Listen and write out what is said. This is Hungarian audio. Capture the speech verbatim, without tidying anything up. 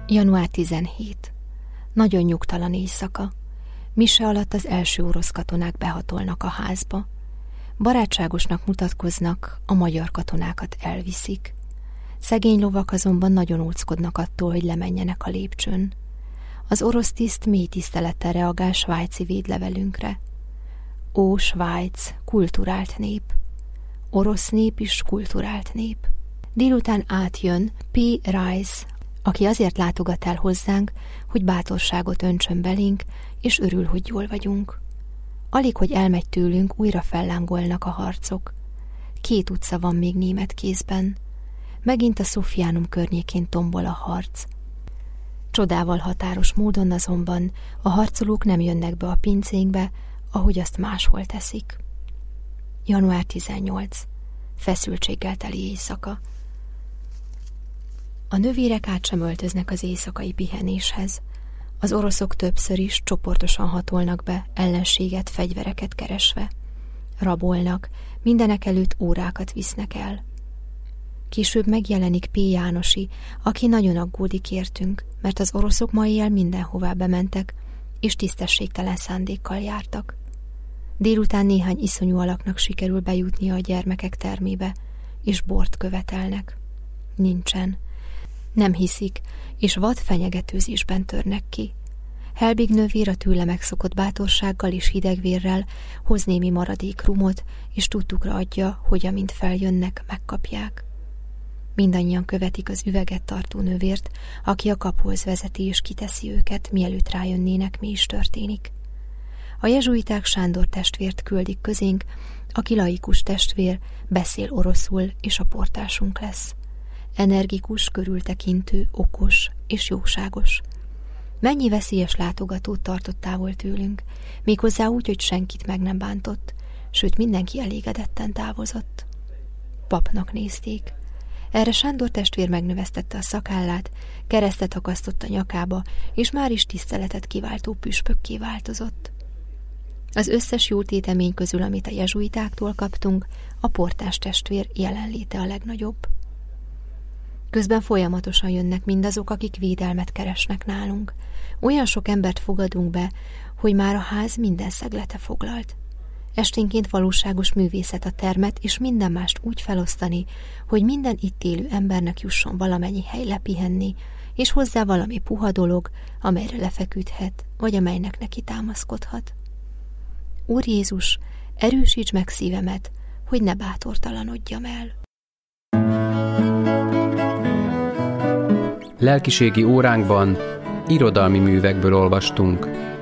január tizenhetedike. Nagyon nyugtalan éjszaka. Mise alatt az első orosz katonák behatolnak a házba. Barátságosnak mutatkoznak, a magyar katonákat elviszik. Szegény lovak azonban nagyon óckodnak attól, hogy lemenjenek a lépcsőn. Az orosz tiszt mély tisztelettel reagál svájci védlevelünkre. Ó, Svájc, kulturált nép. Orosz nép is kulturált nép. Délután átjön P. Rice, aki azért látogat el hozzánk, hogy bátorságot öntsön belénk, és örül, hogy jól vagyunk. Alig, hogy elmegy tőlünk, újra fellángolnak a harcok. Két utca van még német kézben. Megint a Szofiánum környékén tombol a harc. Csodával határos módon azonban a harcolók nem jönnek be a pincénkbe, ahogy azt máshol teszik. január tizennyolcadika. Feszültséggel teli éjszaka. A nővérek át sem öltöznek az éjszakai pihenéshez. Az oroszok többször is csoportosan hatolnak be, ellenséget, fegyvereket keresve. Rabolnak, mindenek előtt órákat visznek el. Később megjelenik P. Jánosi, aki nagyon aggódik értünk, mert az oroszok ma éjjel mindenhová bementek, és tisztességtelen szándékkal jártak. Délután néhány iszonyú alaknak sikerül bejutnia a gyermekek termébe, és bort követelnek. Nincsen. Nem hiszik, és vad fenyegetőzésben törnek ki. Helbig nővér a tőle megszokott bátorsággal és hidegvérrel hoz némi maradék rumot, és tudtukra adja, hogy amint feljönnek, megkapják. Mindannyian követik az üveget tartó nővért, aki a kapuhoz vezeti és kiteszi őket, mielőtt rájönnének, mi is történik. A jezsuiták Sándor testvért küldik közénk, aki laikus testvér, beszél oroszul, és a portásunk lesz. Energikus, körültekintő, okos és jóságos. Mennyi veszélyes látogatót tartott távol tőlünk, méghozzá úgy, hogy senkit meg nem bántott, sőt mindenki elégedetten távozott. Papnak nézték. Erre Sándor testvér megnövesztette a szakállát, keresztet akasztott a nyakába, és már is tiszteletet kiváltó püspökké változott. Az összes jó tétemény közül, amit a jezsuitáktól kaptunk, a portás testvér jelenléte a legnagyobb. Közben folyamatosan jönnek mindazok, akik védelmet keresnek nálunk. Olyan sok embert fogadunk be, hogy már a ház minden szeglete foglalt. Esténként valóságos művészet a termet, és minden mást úgy felosztani, hogy minden itt élő embernek jusson valamennyi hely lepihenni, és hozzá valami puha dolog, amelyre lefeküdhet, vagy amelynek neki támaszkodhat. Úr Jézus, erősíts meg szívemet, hogy ne bátortalanodjam el. Lelkiségi óránkban irodalmi művekből olvastunk.